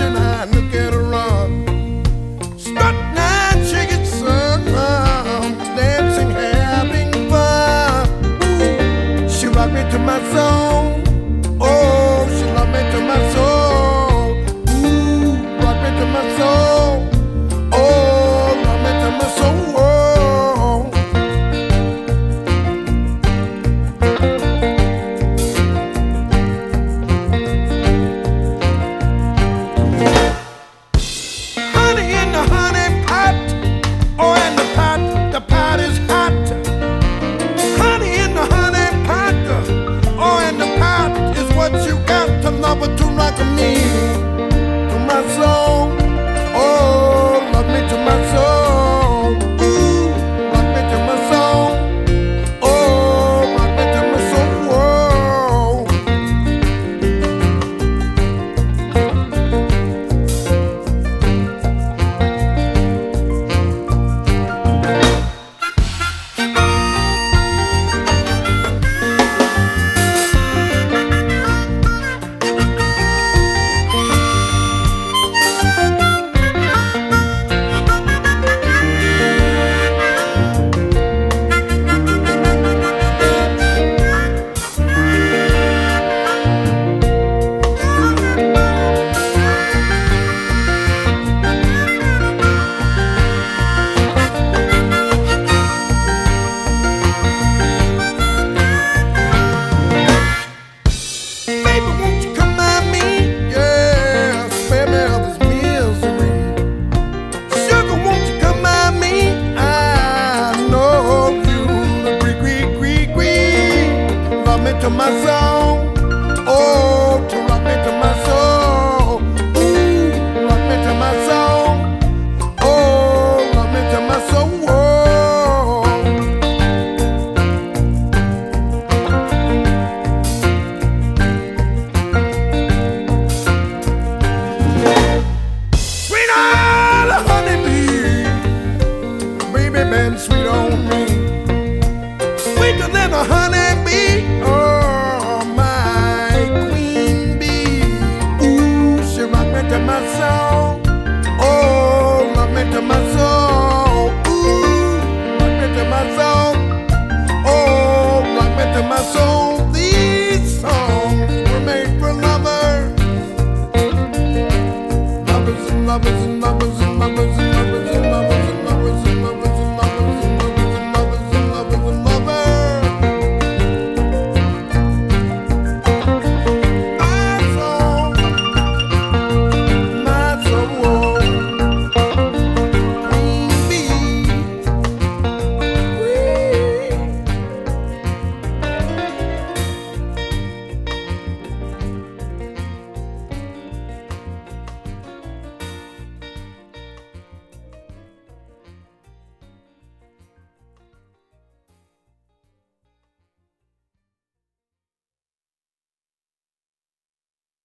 dancing high, look at her run. Strutting and shaking sun, dancing, having fun. She rocked me to my soul. Oh, she rocked me to my soul. Ooh, rock me to my soul. Oh, rock me to my soul. Honey in the honey pot. Oh, and the pot is hot. Honey in the honey pot. Oh, and the pot is what you got to love her to rock me to my soul. Oh, rock me to my soul. Ooh, rock me to my soul. Oh, rock me to my soul. Baby, won't you come at me? Yeah, spare me of this misery. Sugar, won't you come at me? I know you agree. Rock me to my soul. Oh, to rock me to my soul. Ooh, rock me to my soul. Oh, rock me to my soul. Sweet on the honeybee, baby been sweet on me, sweeter than a honeybee. Oh, my queen bee. Ooh, she rock me to my soul. Oh, rock me to my soul. Ooh, rock me to my soul. Oh, rock me to my soul. These songs were made for lovers. Lovers and lovers and lovers and lovers and lovers.